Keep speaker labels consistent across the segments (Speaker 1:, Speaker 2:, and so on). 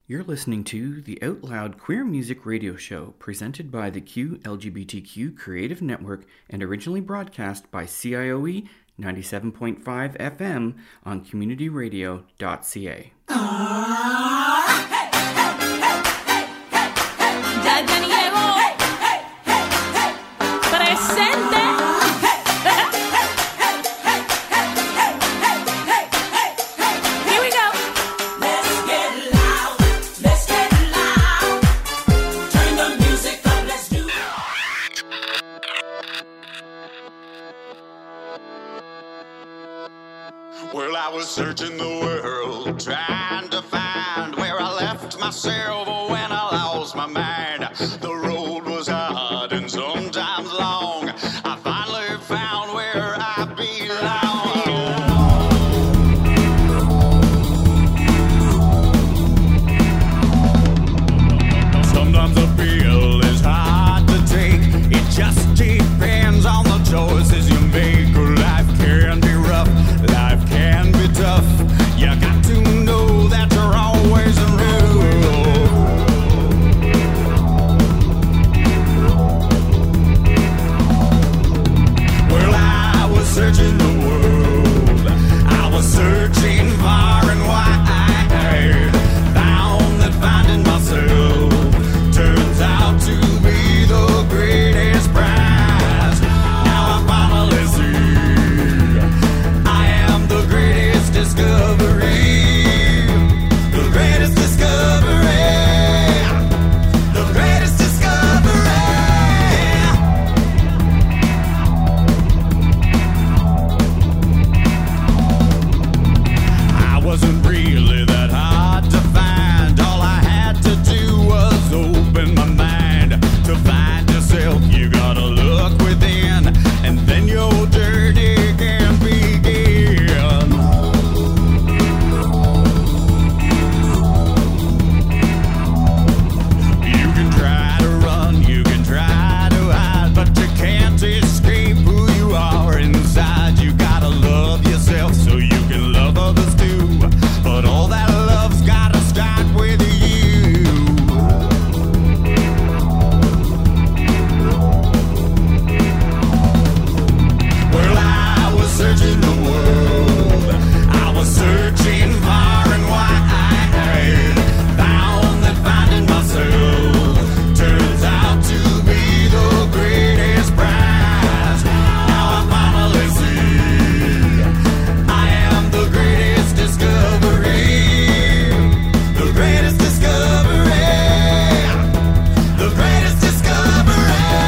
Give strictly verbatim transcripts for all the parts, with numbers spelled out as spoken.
Speaker 1: You're listening to the Out Loud Queer Music Radio Show, presented by the Q L G B T Q Creative Network and originally broadcast by C I O E ninety-seven point five F M on community radio dot c a.
Speaker 2: Well, I was searching the world, trying to find where I left myself when I lost my mind. The road was hard and sometimes long. I finally found where I belong. Sometimes the pill is hard to take. It just depends on the choices you make. Life can be rough. Life can be tough. You got to know that you're always in Well, I was searching the world. I was searching far and wide. Found that finding myself turns out to be the greatest prize. Now I finally see the greatest discovery, the greatest discovery, the greatest discovery. I wasn't really that hard to find. All I had to do was open my mind. To find yourself, you gotta look within, and then your journey can begin. Can't escape who you are inside. You gotta love yourself so you can love others too. But all that love's gotta start with you. Well, I was searching the world. I was searching far and wide. Found that finding myself turns out to be the greatest prize. Now I finally see I am the greatest discovery, the greatest discovery, the greatest discovery.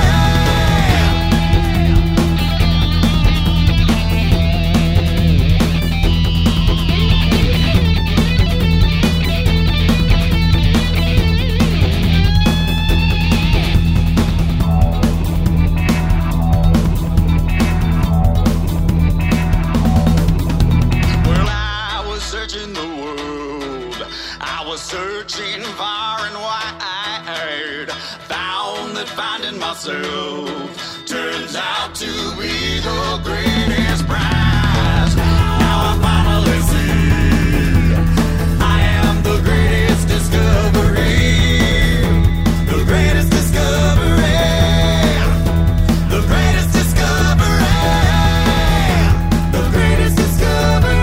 Speaker 2: Searching the world, I was searching far and wide. Found that finding myself turns out to be the greatest prize. Now I finally see I am the greatest discovery, the greatest discovery, the greatest discovery, the greatest discovery.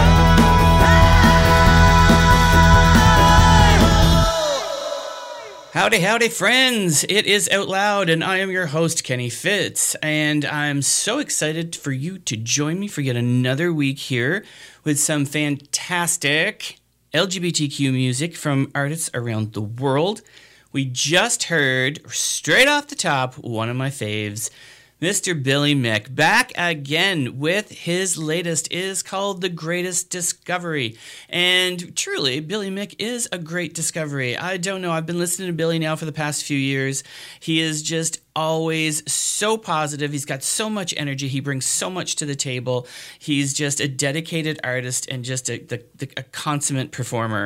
Speaker 1: Howdy, howdy, friends! It is Out Loud, and I am your host, Kenny Fitz, and I'm so excited for you to join me for yet another week here with some fantastic L G B T Q music from artists around the world. We just heard, straight off the top, one of my faves, Mister Billy Mick, back again with his latest. It is called The Greatest Discovery. And truly, Billy Mick is a great discovery. I don't know, I've been listening to Billy now for the past few years. He is just always so positive. He's got so much energy. He brings so much to the table. He's just a dedicated artist and just a, the, the, a consummate performer.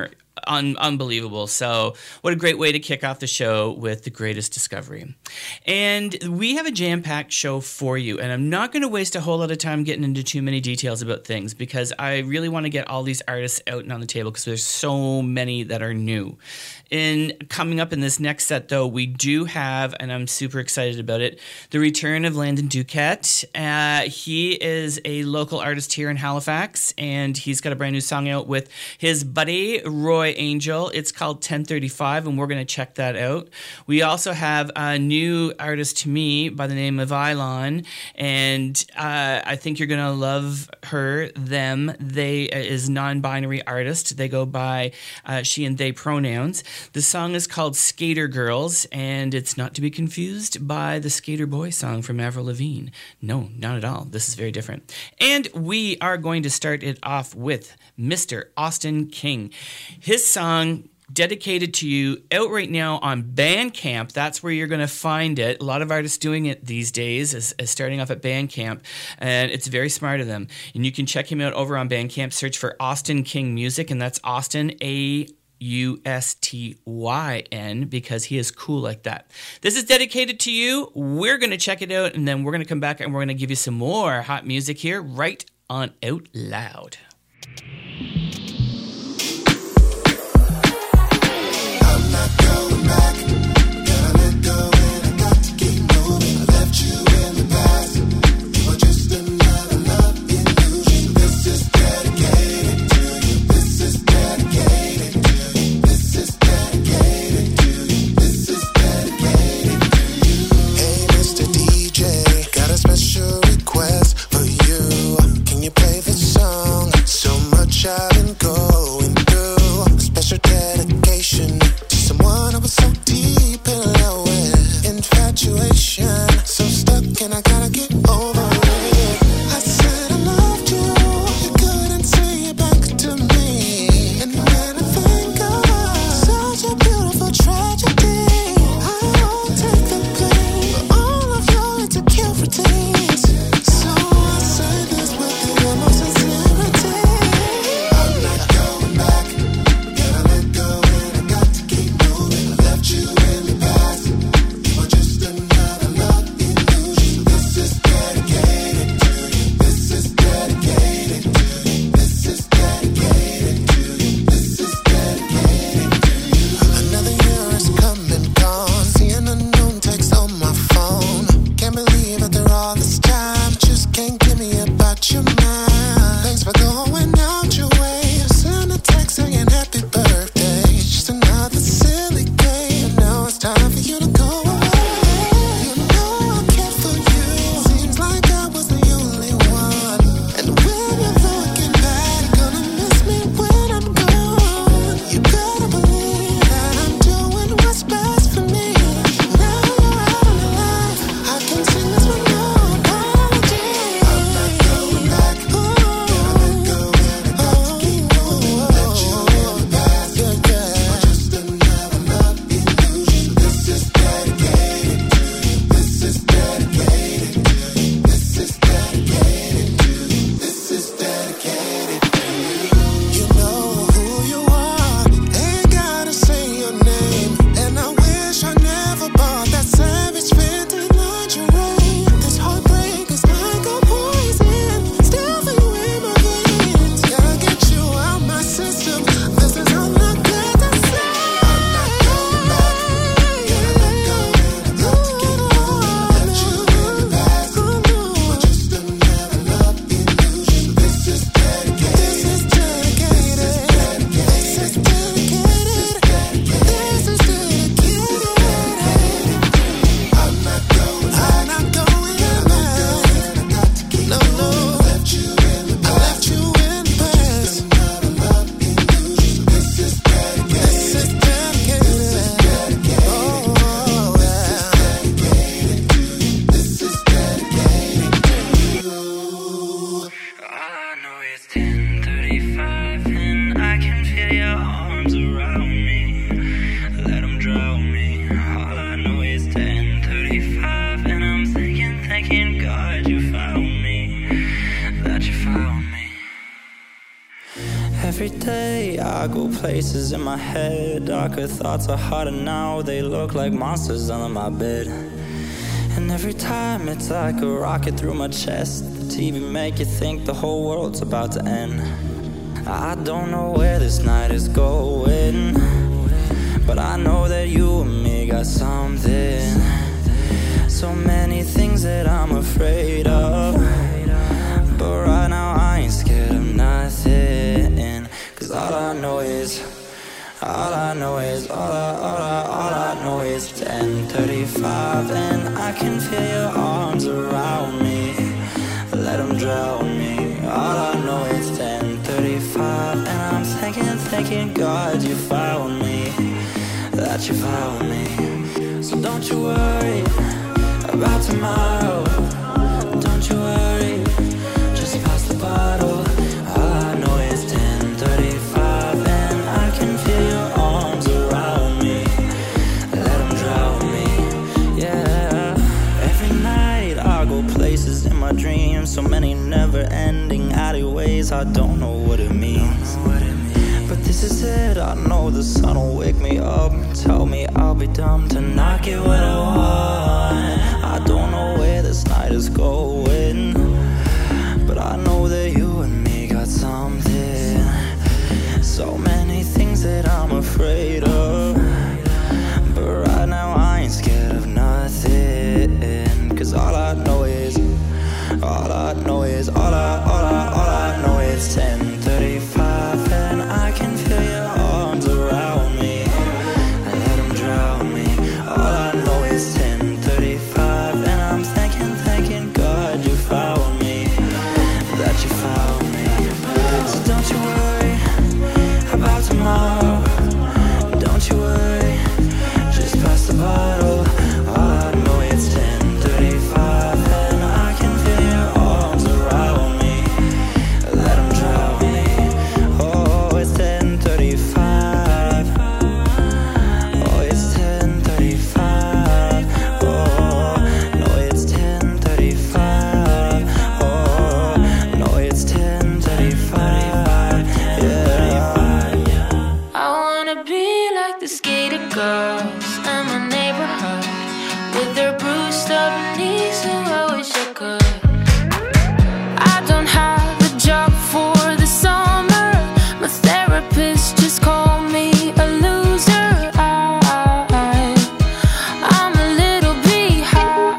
Speaker 1: un- unbelievable. So what a great way to kick off the show with the greatest discovery. And we have a jam-packed show for you, and I'm not going to waste a whole lot of time getting into too many details about things because I really want to get all these artists out and on the table because there's so many that are new. In coming up in this next set, though, we do have, and I'm super excited about it, the return of Landon Duquette. Uh, he is a local artist here in Halifax, and he's got a brand new song out with his buddy Roy Angel. It's called ten thirty-five, and we're going to check that out. We also have a new artist to me by the name of Ilon, and uh, I think you're going to love her, them. They uh, is non-binary artist. They go by uh, she and they pronouns. The song is called Skater Girls, and it's not to be confused by the Skater Boy song from Avril Lavigne. No, not at all. This is very different. And we are going to start it off with Mister Austin King. His song, Dedicated to You, out right now on Bandcamp. That's where you're going to find it. A lot of artists doing it these days is, is starting off at Bandcamp, and it's very smart of them. And you can check him out over on Bandcamp. Search for Austin King Music, and that's Austin, A U S T Y N, because he is cool like that. This is Dedicated to You. We're going to check it out, and then we're going to come back and we're going to give you some more hot music here right on Out Loud.
Speaker 3: I'm not going back. Gotta let go and I got to keep moving. I left you in the past. You were just another love illusion. This is dedicated to you. This is dedicated to you. This is dedicated to you. This is dedicated to you. Hey, Mister D J, got a special request for you. Can you play the song? So much
Speaker 4: places in my head. Darker thoughts are harder now. They look like monsters under my bed. And every time it's like a rocket through my chest. The T V make you think the whole world's about to end. I don't know where this night is going, but I know that you and me got something. So many things that I'm afraid of, but right now I ain't scared of nothing. Cause all I know is, all I know is, all I, all I, all I know is ten thirty-five, and I can feel your arms around me. Let them drown me. All I know is ten thirty-five, and I'm thinking, thinking, God, you found me, that you found me. So don't you worry about tomorrow. Don't you worry, just pass the bottle. All I know is ten thirty-five, and I can feel your arms around me. Let them drown me, yeah. Every night I go places in my dreams, so many never-ending alleyways. I don't know what it means, but this is it. I know the sun will wake me up, tell me I'll be dumb to not get what I want. I don't know where this night is going, but I know that you and me got something. So many things that I'm afraid of, but right now I ain't scared of nothing. Cause all I know is, all I know is, all I, all I, all I know is ten thirty-five, and I can feel your arms around me. Let them drown me. All I know is ten thirty-five, and I'm thinking, thinking, God, you found me, that you found me. So don't you worry about tomorrow. Don't you worry, just pass the bottle. All I know is ten thirty-five, and I can feel your arms around me. Let them drown me. Oh, it's ten thirty-five. Oh, it's ten thirty-five. Oh, no, it's ten thirty-five. Oh, no, it's ten thirty-five. Yeah.
Speaker 5: I wanna be like the skater girls in my neighborhood, with their bruised up knees, so I wish I could. I don't have a job for the summer. My therapist just called me a loser. I, I'm a little behind.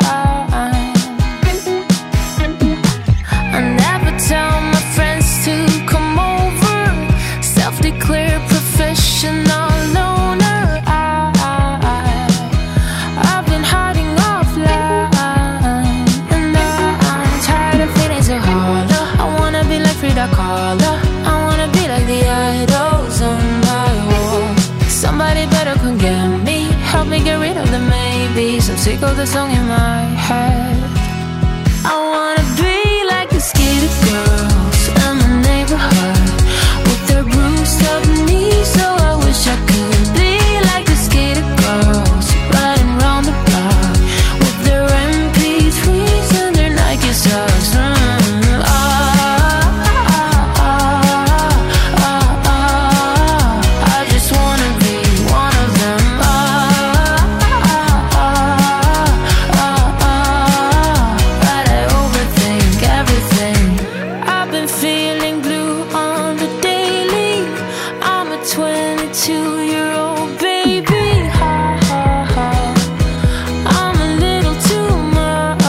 Speaker 5: I never tell my friends to come over. Self-declared professional loner. I, I've been hiding offline, and I, I'm tired of feeling so hollow. I wanna be like Frida Kahlo. I wanna be like the idols on my wall. Somebody better come get me, help me get rid of the maybes. I'm sick of the song in my head. I wanna be like the skater girls in my neighborhood, with their bruised up knees, so I wish I could be like the skater girls, riding round the block with their M P threes and their Nike socks. Mm, ah, ah, ah, ah, ah. I just wanna be one of them. Ah, ah, ah, ah, ah. But I overthink everything. I've been feeling blue on the daily. I'm a twenty-two-year-old baby. Ha, ha, ha. I'm a little too much.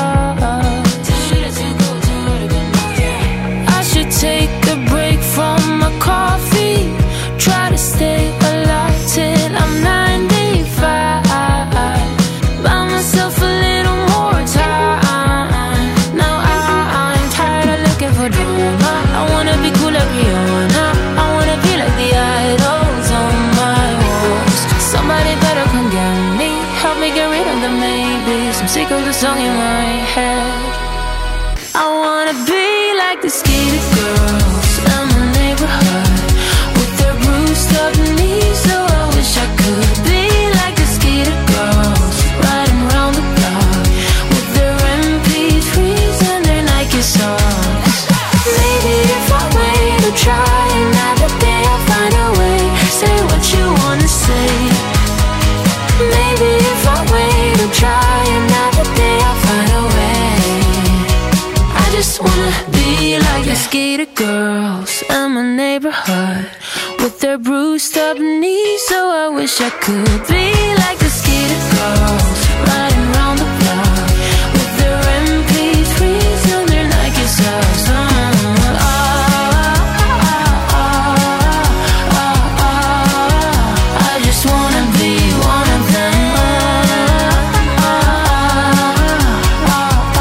Speaker 5: I should take a break from my coffee. Try to stay alive till I'm ninety-five. Buy myself a little more time. Now I, I'm tired of looking for drama. I wanna be cool like Rihanna. I wanna be like the idols on my walls. Somebody better come get me, help me get rid of the maybes. I'm sick of the song in my head. I wanna be like the skater girls in my neighborhood, with their bruised up knees, so I wish I could be like the skater girls, riding round the block with their M P threes and their Nike socks. Maybe if I wait or try another day, I'll find a way. Say skater girls in my neighborhood with their bruised up knees. So I wish I could be like the skater girls riding around the block with their M P threes and their Nike socks. Uh, ah, ah, ah, ah, ah. I just wanna be one of them. Ah, ah, ah,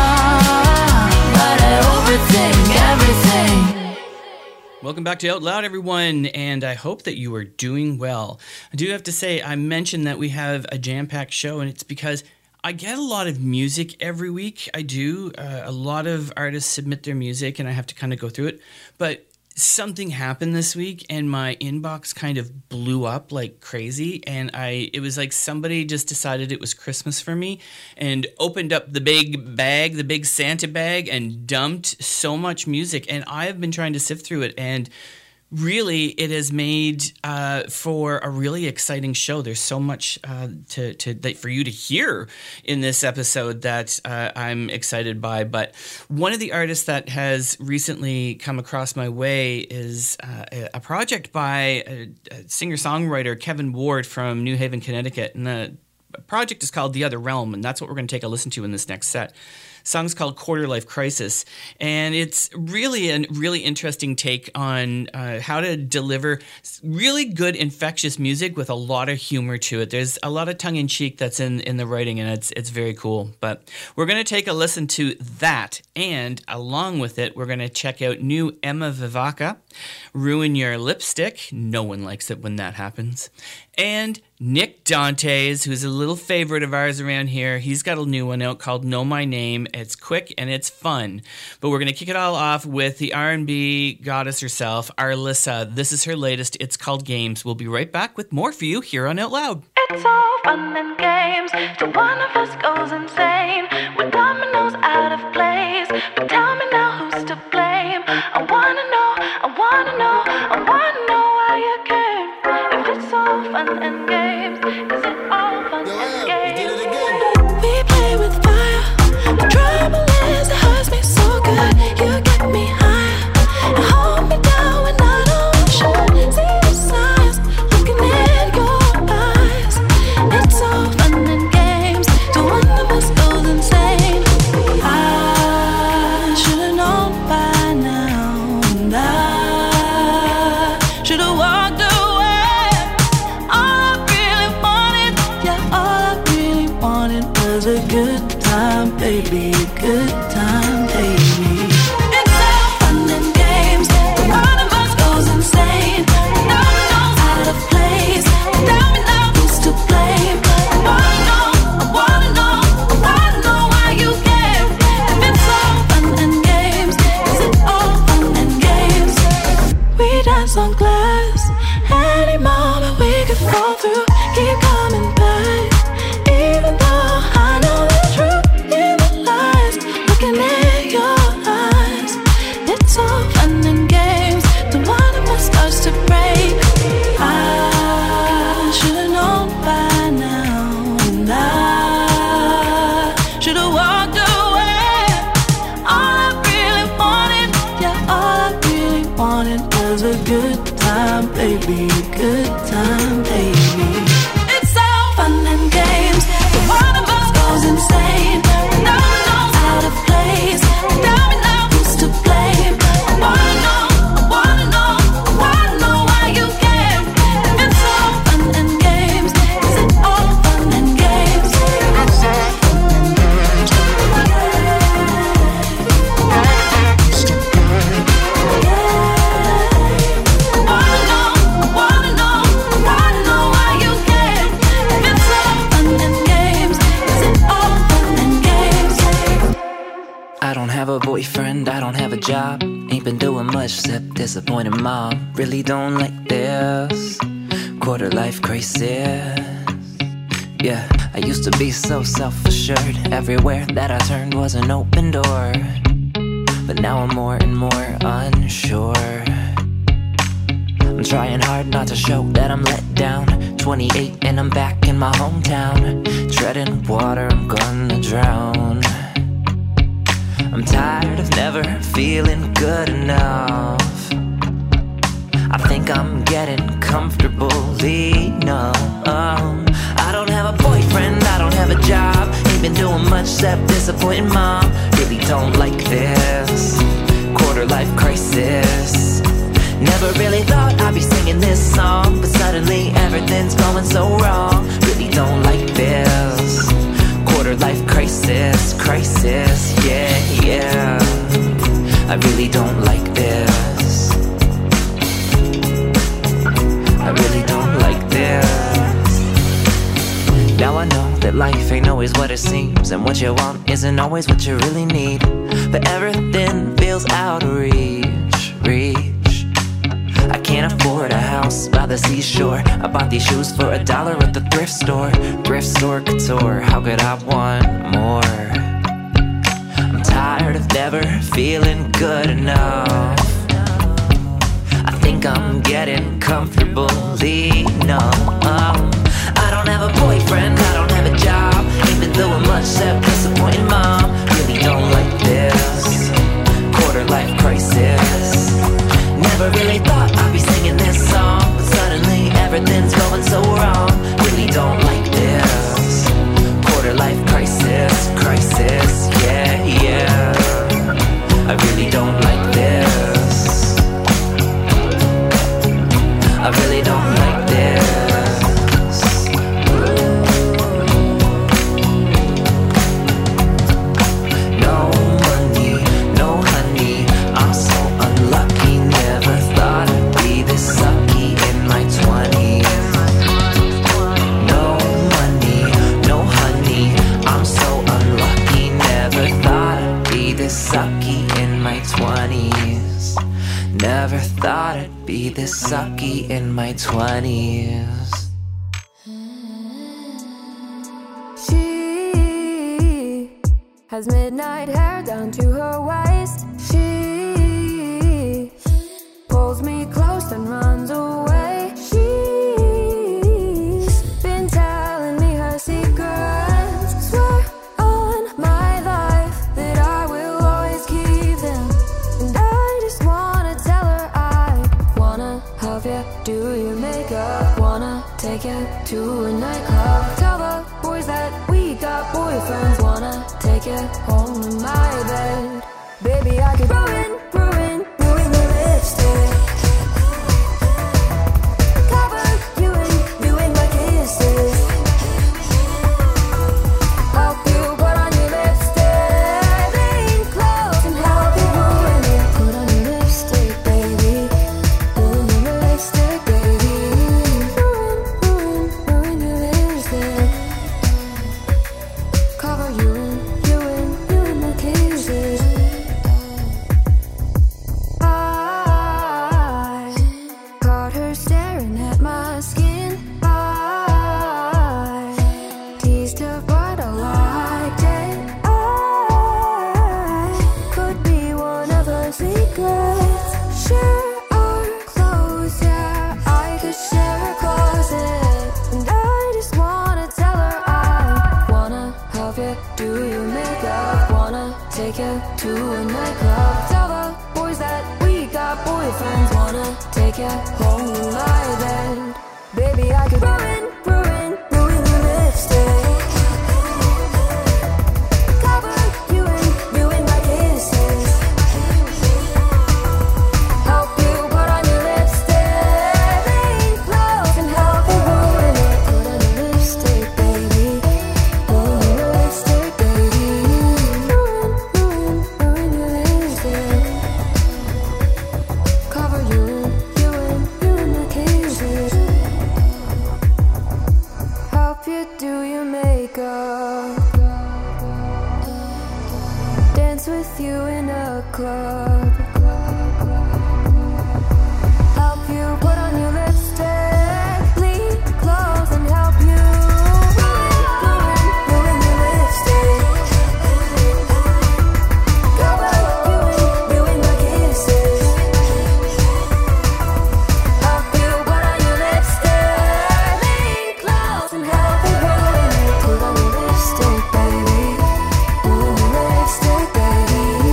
Speaker 5: ah, but I overthink everything.
Speaker 1: Welcome back to Out Loud, everyone, and I hope that you are doing well. I do have to say, I mentioned that we have a jam-packed show, and it's because I get a lot of music every week. I do. Uh, a lot of artists submit their music, and I have to kind of go through it. But something happened this week, and my inbox kind of blew up like crazy. And I, it was like somebody just decided it was Christmas for me and opened up the big bag, the big Santa bag, and dumped so much music. And I have been trying to sift through it, and really, it has made uh, for a really exciting show. There's so much uh, to, to that for you to hear in this episode that uh, I'm excited by. But one of the artists that has recently come across my way is uh, a project by a, a singer-songwriter Kevin Ward from New Haven, Connecticut. And the project is called The Other Realm, and that's what we're going to take a listen to in this next set. Song's called Quarter Life Crisis, and it's really a really interesting take on uh, how to deliver really good, infectious music with a lot of humor to it. There's a lot of tongue-in-cheek that's in, in the writing, and it's it's very cool. But we're going to take a listen to that, and along with it, we're going to check out new Emma Vivaca, Ruin Your Lipstick. No one likes it when that happens. And Nick Dantes, who's a little favorite of ours around here. He's got a new one out called Know My Name. It's quick and it's fun. But we're going to kick it all off with the R and B goddess herself, Arlissa. This is her latest. It's called Games. We'll be right back with more for you here on Out Loud.
Speaker 6: It's all fun and games till one of us goes insane. With dominoes out of place, but tell me now who's to blame. I wanna know, I wanna know, I wanna know why you came. If it's all fun and games, is it all fun
Speaker 3: Yo,
Speaker 6: and
Speaker 3: Em, you
Speaker 6: games?
Speaker 3: did it again.
Speaker 6: We play with fire. The trouble is it hurts me so good. You get me higher and hold me down when I don't show. See the signs looking in your eyes. It's all fun and games till one of us goes insane. I should've known by now, and I should've walked away. All I really wanted, yeah, all I really wanted was a good time, baby, a good time, baby. It's all fun and games till one of us goes insane. Dominoes out of place, tell me now who's to blame. I wanna know, I wanna know, I wanna know why you came. If it's all fun and games, is it all fun and games? We dance on glass, any moment we could fall through. Keep coming back, even though I know the truth in the lies, looking in your eyes. It's all fun and games till one of us starts to break. I should've known by now, and I should've walked away. All I really wanted, yeah, all I really wanted was a good time, baby, a good time, baby. It's all fun and games till one of us goes insane. Dominoes out of place, tell me now who's to blame. I wanna know, I wanna know, I wanna know why you came. If it's all fun and games, is it all fun and games? It's all fun and games. I wanna know, I wanna know, I wanna know why you came. If it's all fun and games, is it all fun and games?
Speaker 7: I don't have a boyfriend, I don't have a job. Ain't been doing much except disappointing mom. Really don't like this quarter life crisis. Yeah, I used to be so self-assured. Everywhere that I turned was an open door. But now I'm more and more unsure. I'm trying hard not to show that I'm let down. twenty-eight and I'm back in my hometown. Treading water, I'm gonna drown. I'm tired of never feeling good enough. I think I'm getting comfortably numb. I don't have a boyfriend, I don't have a job. Ain't been doing much except disappointing mom. Really don't like this quarter life crisis. Never really thought I'd be singing this song, but suddenly everything's going so wrong. Really don't like this quarter life crisis, crisis, yeah, yeah. I really don't like this. I really don't like this. Now I know that life ain't always what it seems, and what you want isn't always what you really need. But everything feels out of reach, reach. I can't afford a house by the seashore. I bought these shoes for a dollar at the thrift store. Thrift store couture, how could I want more? I'm tired of never feeling good enough. I think I'm getting comfortably numb. I don't have a boyfriend, I don't have a job. Ain't been doing much except disappointing mom. Really don't like this quarter life crisis. Never really thought I'd be singing this song, but suddenly everything's going so wrong. Really don't like this quarter life crisis, crisis, yeah, yeah. I really don't like this. I really don't like this. No money, no honey, I'm so unlucky. Never thought I'd be this sucky in my twenties. No money, no honey, I'm so unlucky. Never thought I'd be this sucky in my twenties. Never thought I'd be this sucky in my twenties.
Speaker 5: She has midnight hair down to her waist. She pulls me close and runs away. She's been telling me her secrets. Swear on my life that I will always keep them. And I just wanna tell her I wanna help you do your makeup. Wanna take you to a nightclub. Tell the boys that we got boyfriends. Wanna take you home to my bed. Baby, I could ruin, ruin, ruin your lipstick. Cover you in, you in my kisses. Help you put on your lipstick. Lean close and help you ruin it. Put on your lipstick, baby. Ruin your lipstick, baby. Ruin, ruin, ruin your lipstick. Cover you in, you in, you in my kisses. I caught her staring at my skin. I teased her, but I liked it. I could be one of her secrets. Share our clothes, yeah, I could share her closet. And I just wanna tell her I wanna help you do your makeup. Wanna take you to a nightclub. Tell the boys that we got boyfriends. Wanna take you home to my bed. Baby, I could ruin, ruin, ruin your lipstick. Cover you in, you in my kisses. Help you put on your lipstick. Lean close and help you ruin it. Put on your lipstick, baby. Ruin your lipstick, baby. Ruin, ruin, ruin your lipstick. Cover you in, you in, you in my kisses. Help you do your makeup. Dance with you in a club. Help you put on your lipstick. Lean close and help you ruin, ruin, ruin your lipstick. Cover you in, you in my kisses. Help you put on your lipstick. Lean close and help you ruin it. Put on your lipstick, baby. Ruin your lipstick, baby.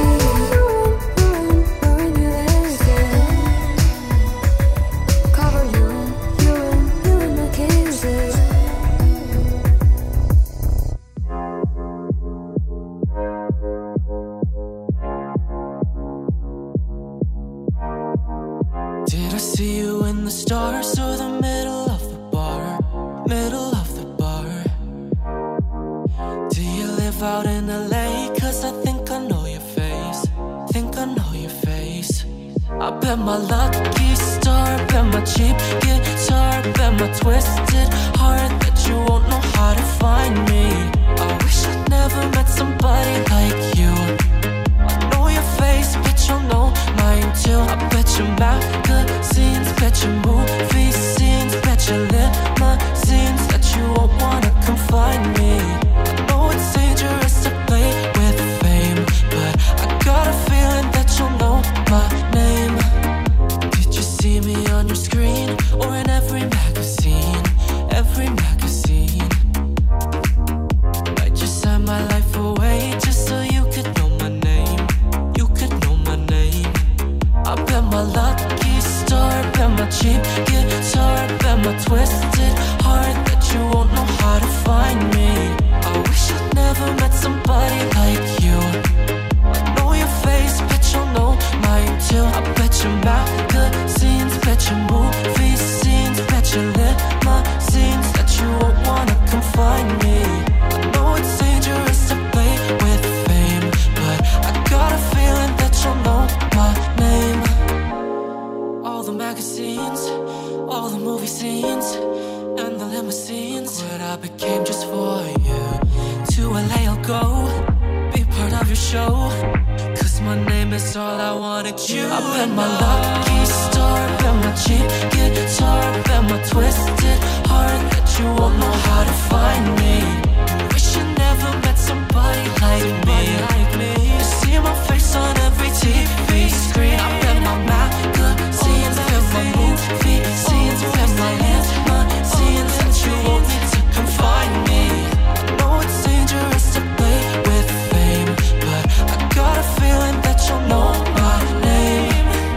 Speaker 6: live out in L A, cause I think I know your face. Think I know your face. I bet my lucky star, bet my cheap guitar, bet my twisted heart that you won't know how to find me. I wish I'd never met somebody like you. I know your face, but you'll know mine too. I bet your magazines, bet your movie scenes, bet your limousines that you won't wanna come find me. I know it's dangerous to play with fame, but I got a feeling that you'll know my name. Did you see me on your screen or in every magazine? Every magazine. I just signed my life away just so you could know my name. You could know my name. I bet my lucky star, bet my cheap guitar, bet my twisted heart that you won't know how to find me. I wish I'd never met somebody like you. I know your face, but you'll know mine too. I bet your magazines, bet your movie scenes, bet your limousines that you won't wanna come find me. I know it's dangerous to play with fame, but I got a feeling that you'll know my name. All the magazines, all the movie scenes, and the limousines, what I became just for you. To L A I'll go, be part of your show, cause my name is all I wanted you. I bet my lucky star, bet my cheap guitar, bet my twisted heart that you won't know how to find me. Wish you never met somebody like me. You see my face on every T V screen. I bet my magazines, bet my movie scenes, bet my limousines that you won't need to come find me. I know it's dangerous to play with fame, but I got a feeling that you'll know my name.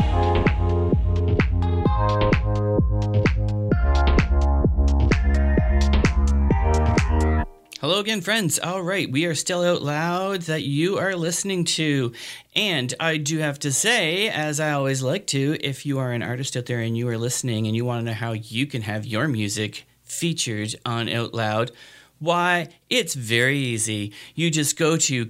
Speaker 1: Hello again, friends. All right, we are still out loud that you are listening to. And I do have to say, as I always like to, if you are an artist out there and you are listening and you want to know how you can have your music featured on Out Loud, why, it's very easy. You just go to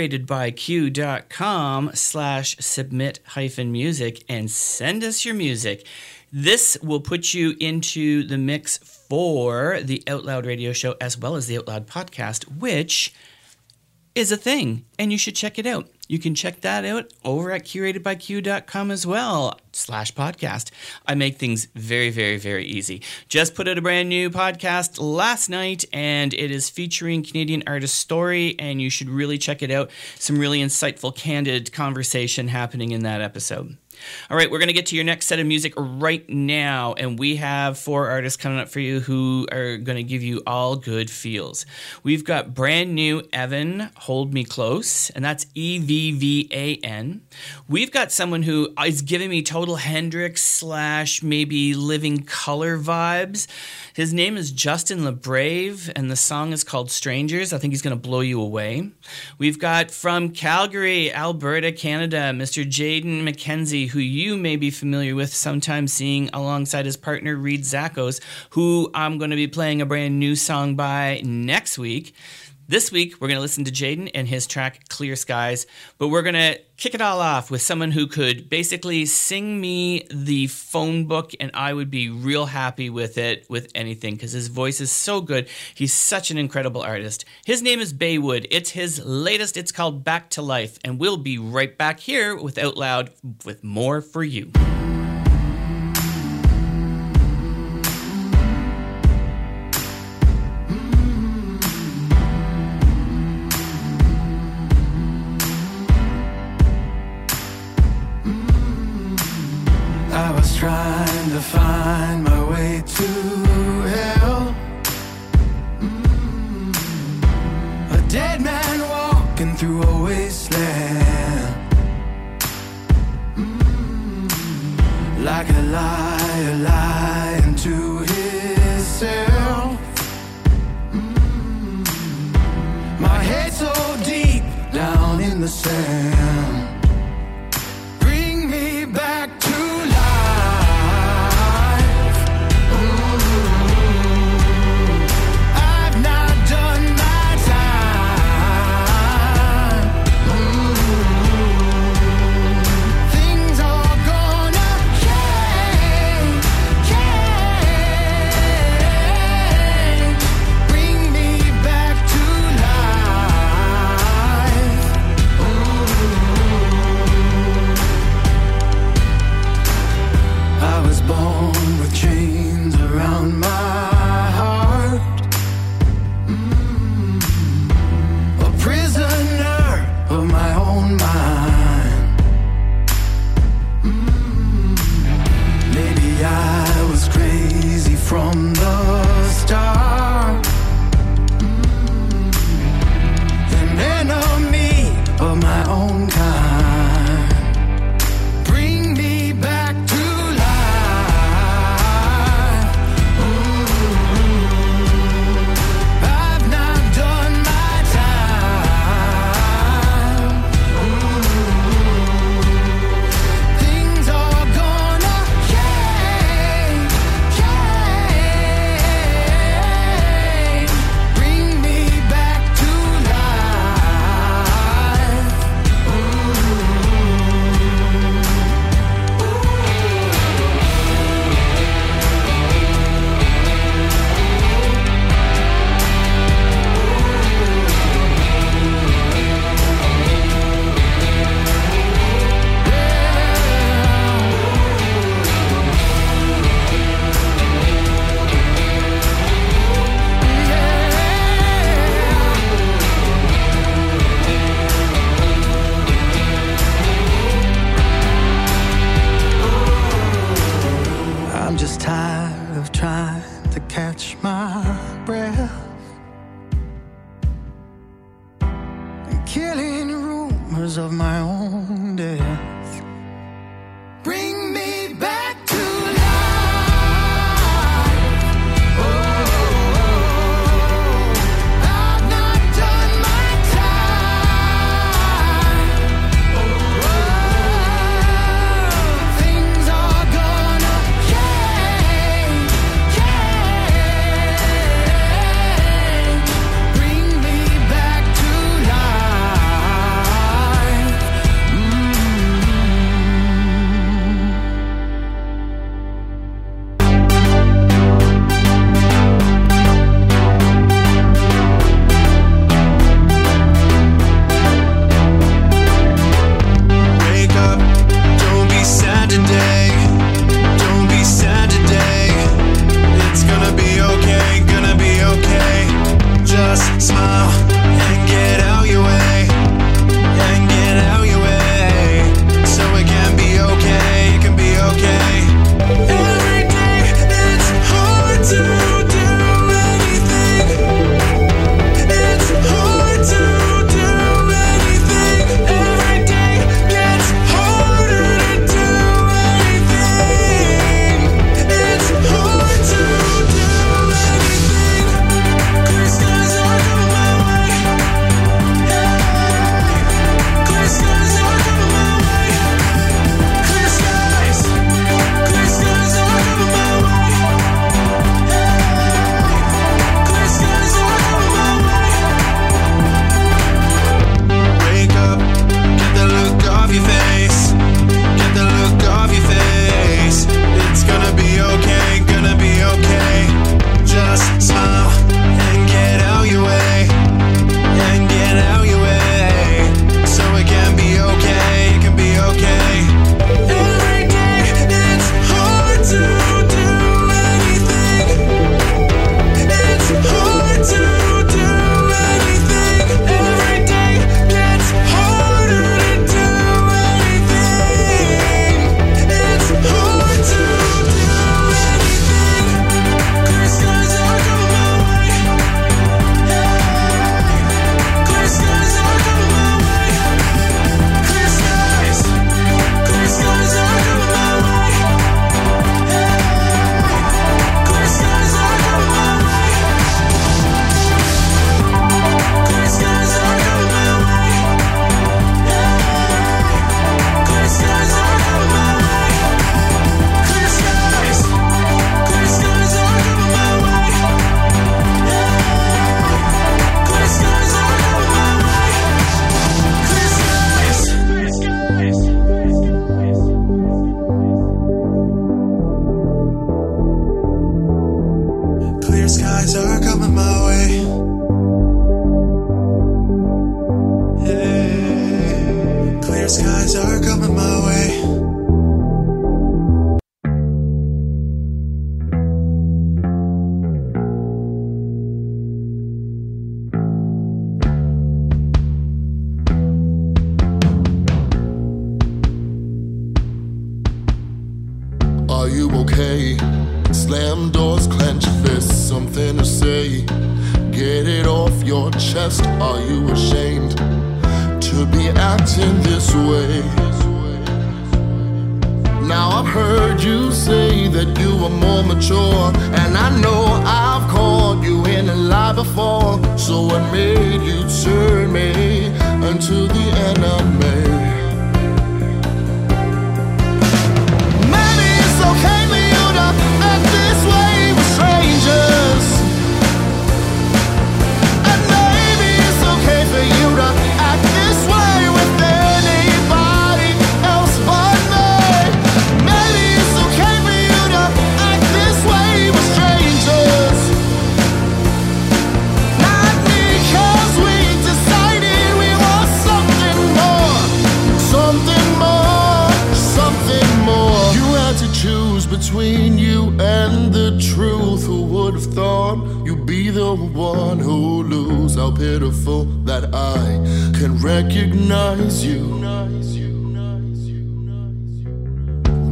Speaker 1: curatedbyq.com slash submit hyphen music and send us your music. This will put you into the mix for the Out Loud radio show as well as the Out Loud podcast, which is a thing, and you should check it out. You can check that out over at curated by q dot com as well, slash podcast. I make things very, very, very easy. Just put out a brand new podcast last night, and it is featuring Canadian artist Story, and you should really check it out. Some really insightful, candid conversation happening in that episode. All right, we're going to get to your next set of music right now, and we have four artists coming up for you who are going to give you all good feels. We've got brand new Evan, Hold Me Close, and that's E V V A N. We've got someone who is giving me total Hendrix slash maybe Living Colour vibes. His name is Justin LeBrave, and the song is called Strangers. I think he's going to blow you away. We've got from Calgary, Alberta, Canada, Mister Jaden McKenzie, who you may be familiar with, sometimes seeing alongside his partner Reed Zackos, who I'm going to be playing a brand new song by next week. This week, we're going to listen to Jaden and his track Clear Skies, but we're going to kick it all off with someone who could basically sing me the phone book, and I would be real happy with it, with anything, because his voice is so good. He's such an incredible artist. His name is Baywood. It's his latest. It's called Back to Life, and we'll be right back here with Out Loud with more for you.
Speaker 3: I was trying to find my way to hell. Mm. A dead man walking through a wasteland. Mm. Like a liar lying to himself. Mm. My head so deep down in the sand. Bring me back to I've not done my time. killing rumors of my own death. Bring me back to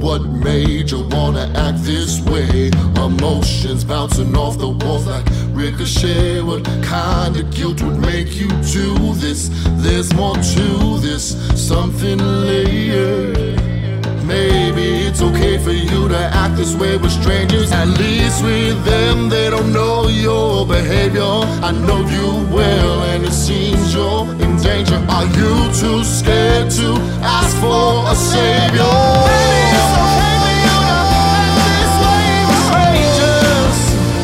Speaker 3: What made you wanna act this way? Emotions bouncing off the walls like ricochet. What kind of guilt would make you do this? There's more to this, something layered. Maybe it's okay for you to act this way with strangers. At least with them, they don't know your behavior. I know you well, and it seems you're in danger. Are you too scared to ask for a savior? Maybe it's okay for you to act this way with strangers.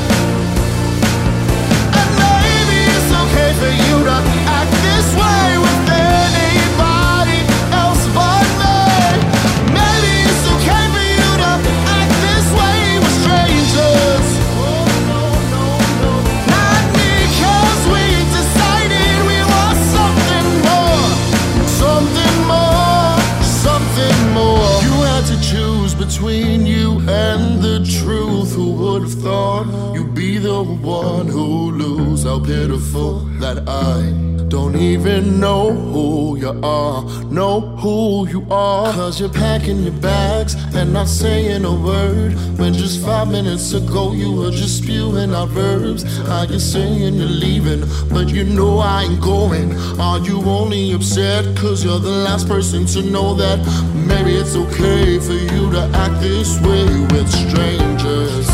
Speaker 3: And maybe it's okay for you to act this way with anybody else but me. Maybe it's okay for you to act this way with strangers. Oh, no, no, no. Not because we decided we want something more. Something more, something more. You had to choose between you and the truth. Who would have thought you'd be the one who lose? How pitiful that I don't even know who you are, know who you are. Cause you're packing your bags and not saying a word, when just five minutes ago you were just spewing out verbs. How you saying you're leaving, but you know I ain't going? Are you only upset cause you're the last person to know that? Maybe it's okay for you to act this way with strangers.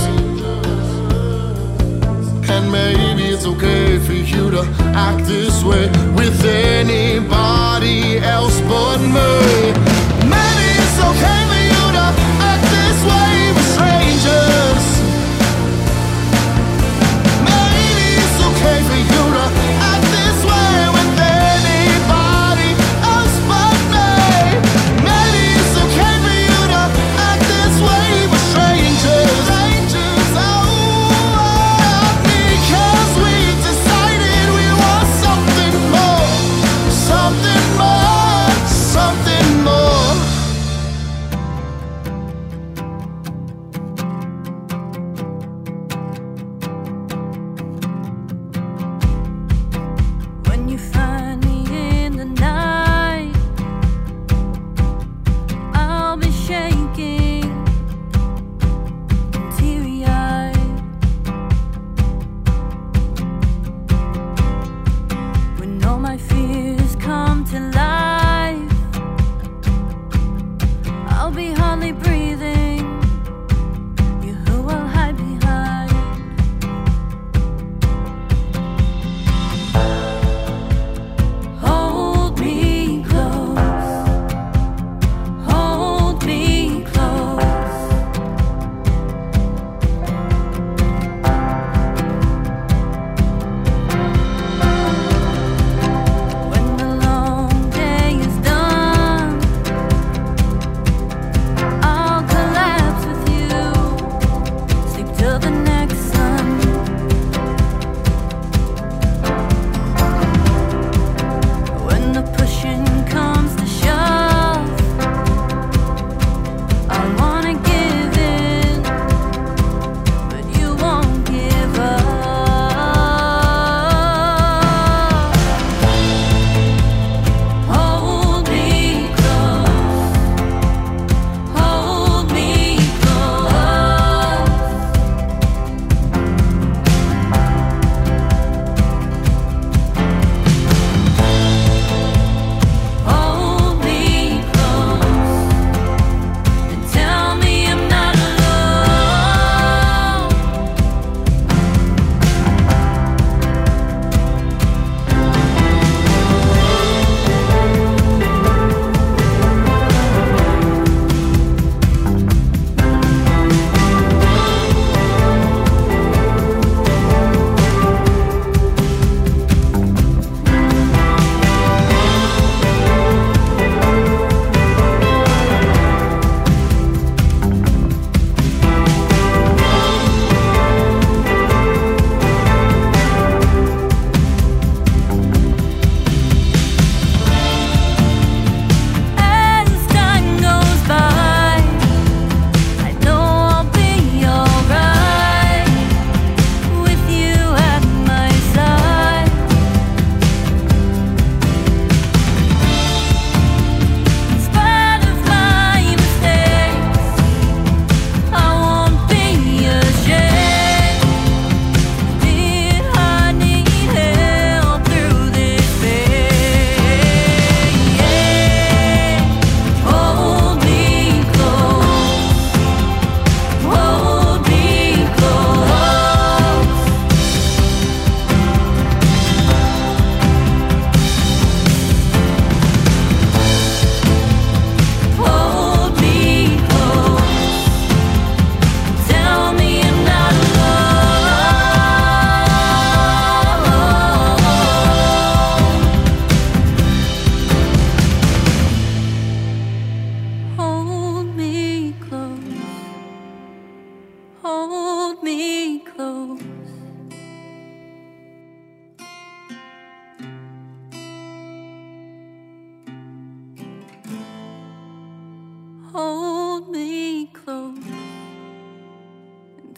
Speaker 3: And maybe it's okay for you to act this way with anybody else but me. Maybe it's okay for you to act this way with strangers. Maybe it's okay for you to act this way with anybody else but me. Maybe it's okay for you to act this way with strangers. Strangers, oh. Because we decided we want something more, something more, something more.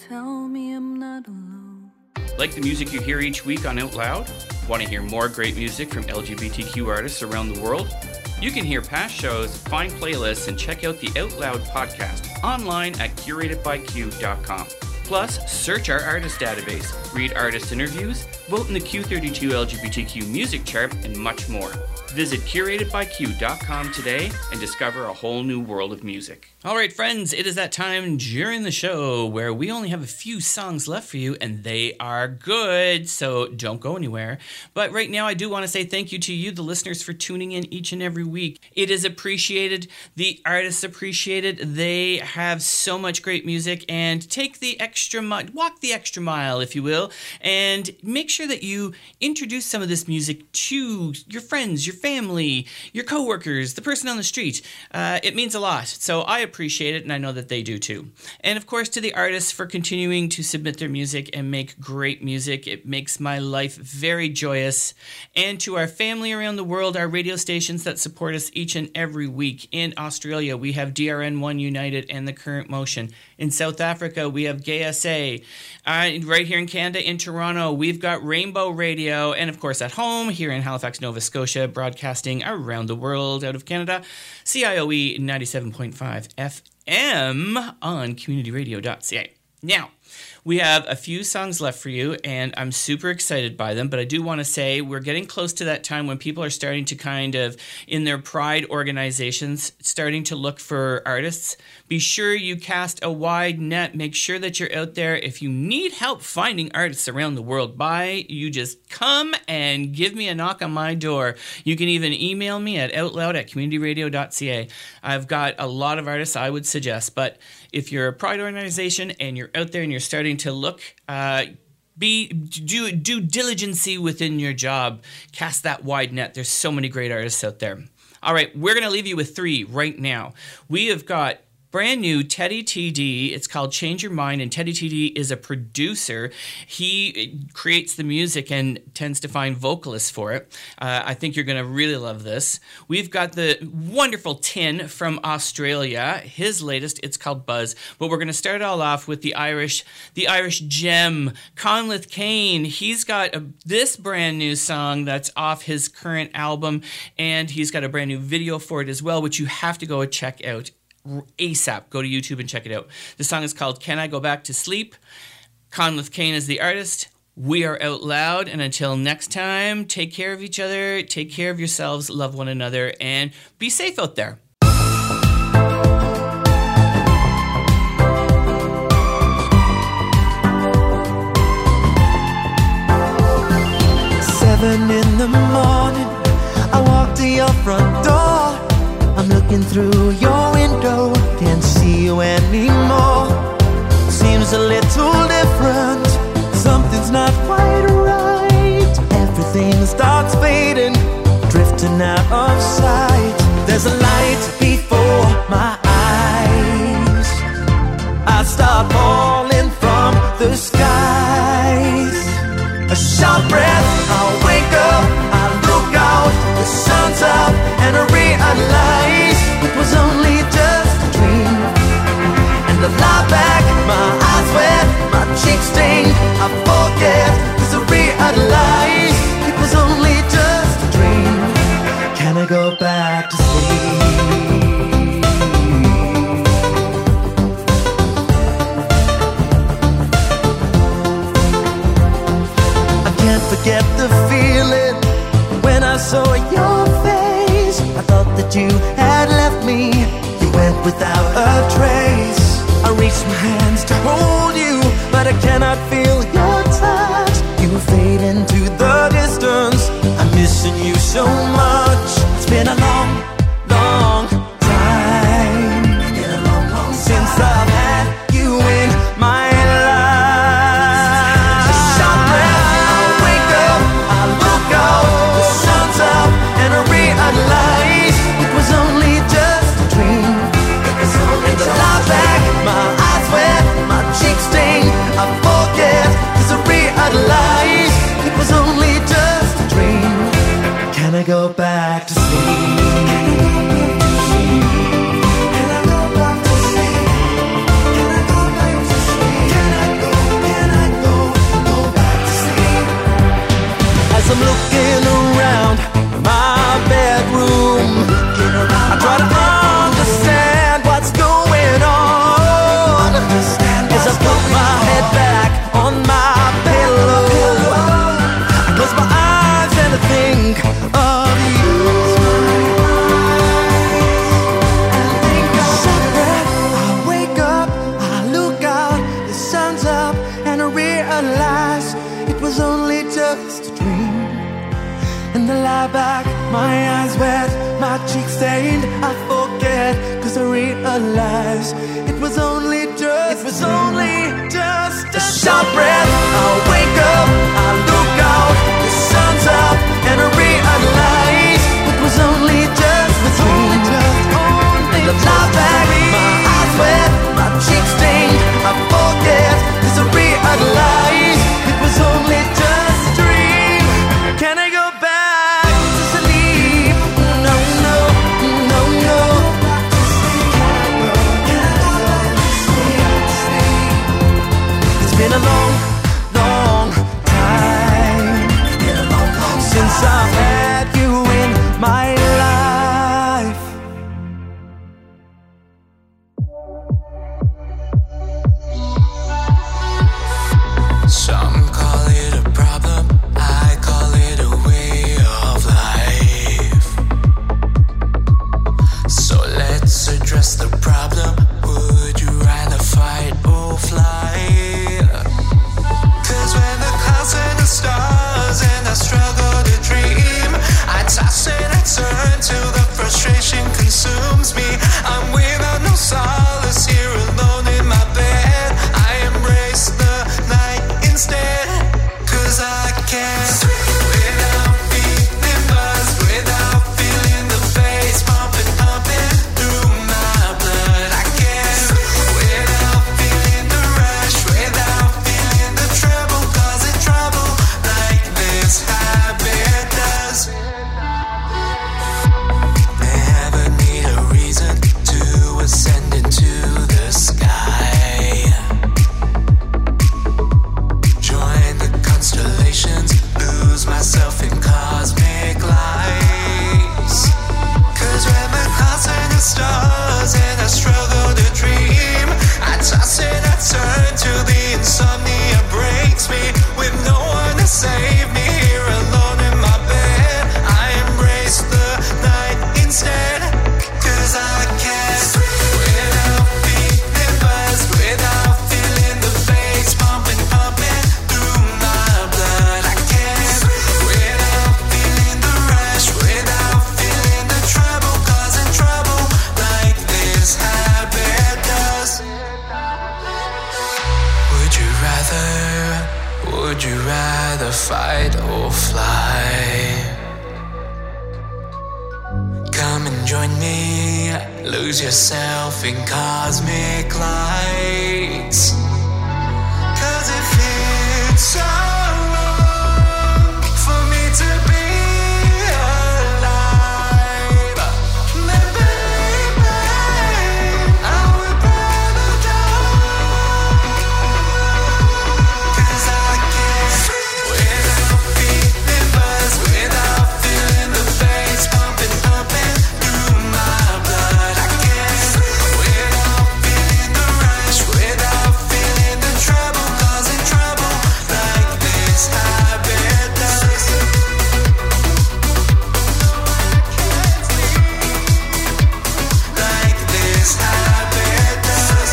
Speaker 6: tell me I'm not alone.
Speaker 1: Like the music you hear each week on Out Loud? Want to hear more great music from L G B T Q artists around the world? You can hear past shows, find playlists, and check out the Out Loud podcast online at curated by q dot com. Plus, search our artist database, read artist interviews, vote in the Q thirty-two L G B T Q music chart, and much more. Visit curated by q dot com today and discover a whole new world of music. All right, friends, it is that time during the show where we only have a few songs left for you, and they are good, so don't go anywhere. But right now, I do want to say thank you to you, the listeners, for tuning in each and every week. It is appreciated. The artists appreciate it. They have so much great music, and take the extra mile, walk the extra mile, if you will, and make sure that you introduce some of this music to your friends, your family, your coworkers, the person on the street. Uh, it means a lot. So I appreciate it, and I know that they do too. And of course, to the artists for continuing to submit their music and make great music. It makes my life very joyous. And to our family around the world, our radio stations that support us each and every week. In Australia, we have D R N one United and The Current Motion. In South Africa, we have Gay S A. Uh, right here in Canada, in Toronto, we've got Rainbow Radio. And of course, at home, here in Halifax, Nova Scotia, broadcasting around the world out of Canada, C I O E ninety-seven point five F M on community radio dot c a. Now, we have a few songs left for you, and I'm super excited by them, but I do want to say we're getting close to that time when people are starting to kind of, in their pride organizations, starting to look for artists. Be sure you cast a wide net. Make sure that you're out there. If you need help finding artists around the world, by you just come and give me a knock on my door. You can even email me at outloud at community radio dot c a. I've got a lot of artists I would suggest, but if you're a pride organization and you're out there and you're starting to look, uh, be do due diligency within your job, cast that wide net. There's so many great artists out there. All right, we're going to leave you with three right now. We have got brand new Teddy T D. It's called Change Your Mind, and Teddy T D is a producer. He creates the music and tends to find vocalists for it. Uh, I think you're going to really love this. We've got the wonderful Tin from Australia. His latest, it's called Buzz. But we're going to start all off with the Irish, the Irish gem, Conleth Kane. He's got a, this brand new song that's off his current album, and he's got a brand new video for it as well, which you have to go and check out ASAP. Go to YouTube and check it out. The song is called Can I Go Back to Sleep? Conleth Kane is the artist. We are Out Loud, and until next time, take care of each other, take care of yourselves, love one another, and be safe out there.
Speaker 8: Seven in the morning, I walk to your front door. I'm looking through your window, can't see you anymore. Seems a little different, something's not quite right. Everything starts fading, drifting out of sight. There's a light before my eyes, I start falling from the skies. A sharp breath, I'll wake up, I look out, the sun's up, and I realize it was only just a dream. And I lie back, my eyes wet, my cheeks stained, I forget, cause I realize it was only just a dream. Can I go back to sleep? Forget the feeling when I saw your face. I thought that you had left me, you went without a trace. I reached my hands to hold you, but I cannot feel your touch. You fade into the distance, I'm missing you so much. It's been a long, long time, been a long, long time since I've had you in my life. It was only just a dream. And I lie back, my eyes wet, my cheeks stained, I forget As I'm looking around my bedroom, I try to understand what's going on. As I put my head back on my pillow, I close my eyes and I think of you. I wake up, I look out, the sun's up, and I realize it was only just a dream. And I lie back, my eyes wet, my cheeks stained. I forget, cause I realize it was only just, it was only just a short breath. I wake up, I look out, the sun's up, and I realize it was only just a dream. And I lie back, my eyes wet, my cheeks stained. I forget, cause I realize it was only just a dream. Can I go back to sleep? No, no, no, no. It's been a long, long time since I've had you in my life.
Speaker 9: Some call it a problem, I call it a way of life. So let's address the problem. Would you rather fight or fly? Cause when the clouds and the stars and I struggle to dream, I toss and I turn till the frustration consumes me. I'm without no solace here alone in my bed. I embrace the night instead, cause I can't without feeling buzz, without feeling the bass pumping, pumping through my blood. I can't without feeling the rush, without feeling the trouble, causing trouble like this habit does. Never need a reason to ascend into the sky. Join the constellations, lose myself in cosmic lights. Cause when the clouds and the stars and I struggle to dream, I toss and I turn till the insomnia breaks me. With no one to save me here alone in my bed, I embrace the night instead. Cause I can't without feeling buzz, without feeling the bass pumping, pumping through my blood. I can't without feeling the rush, without feeling the trouble, causing trouble like this habit does. Would you rather, would you rather fight or fly? Come and join me, lose yourself in cosmic lights. Cause it feels so wrong for me to be alive. Then believe me, I would rather die. Cause I can't without feeling buzz, without feeling the bass pumping, pumping through my blood. I can't without feeling the rush, without feeling the trouble, causing trouble like this habit does. Like this habit does.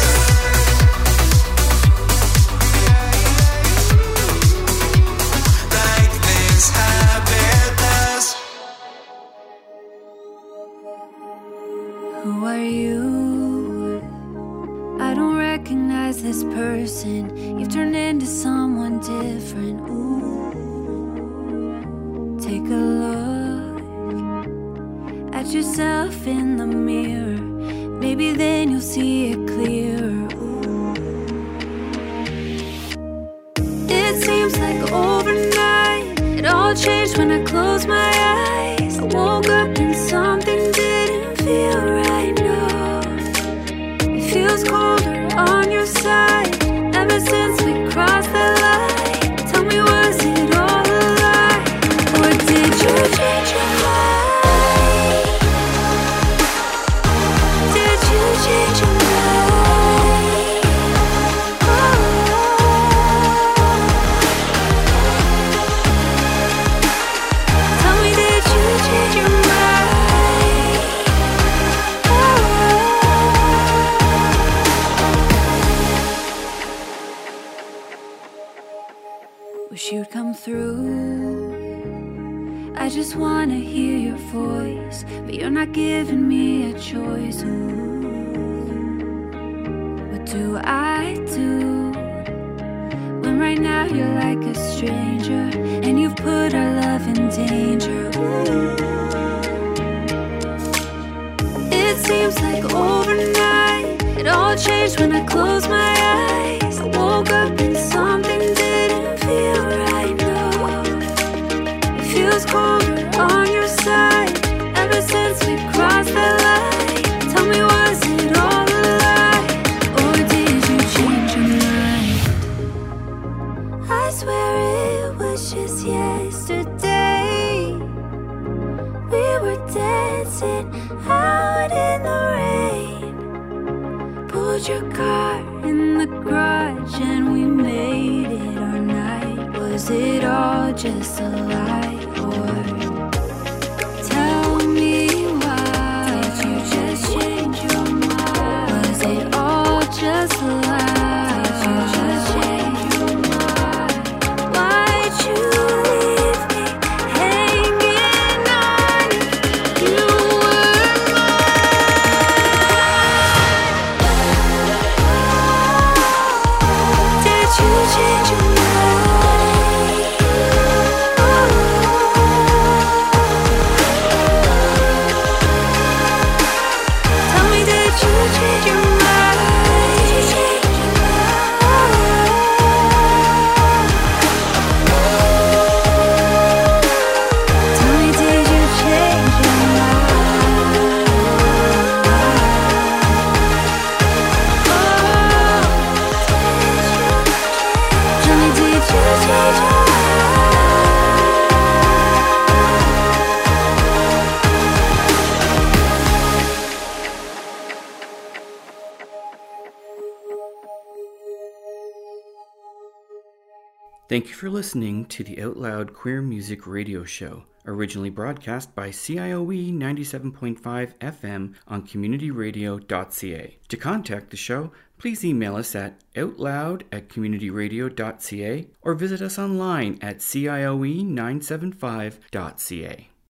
Speaker 9: Like this habit does.
Speaker 5: Who are you? I don't recognize this person. You've turned into someone different. Ooh. Take a look at yourself in the mirror. Maybe then you'll see it clearer. Ooh. It seems like overnight it all changed when I closed my eyes. I woke up and something didn't feel right, no. It feels colder on your side ever since we crossed that line. Tell me, was it all a lie?
Speaker 6: I just wanna hear your voice, but you're not giving me a choice. Ooh, what do I do when right now you're like a stranger and you've put our love in danger? Ooh. It seems like overnight it all changed when I closed my eyes. I woke up and something didn't feel right, no. It feels colder on your side ever since we crossed that line. Tell me, was it all a lie, or did you change your mind? I swear it was just yesterday. We were dancing out in the rain, pulled your car in the garage and we made it our night. Was it all just a lie, or tell me why did you just change your mind? Was it all just a lie? Did you just change your mind? Why'd you leave me hanging on? You were Did you change your mind? Tell me, did you change your mind? Did you change your mind? Tell me, did you change your mind? Tell me, did you change your mind?
Speaker 1: Thank you for listening to the Out Loud Queer Music Radio Show, originally broadcast by C I O E ninety-seven point five F M on community radio dot c a. To contact the show, please email us at outloud at community radio dot c a or visit us online at C I O E nine seven five dot c a.